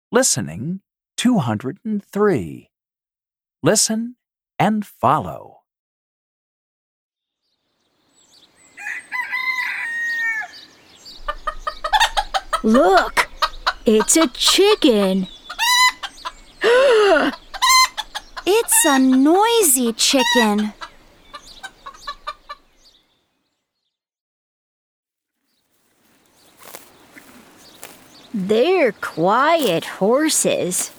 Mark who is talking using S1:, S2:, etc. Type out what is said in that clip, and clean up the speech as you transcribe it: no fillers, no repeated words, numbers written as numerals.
S1: Listening 203. Listen and follow.
S2: Look, it's a chicken.
S3: It's a noisy chicken.
S2: They're quiet horses.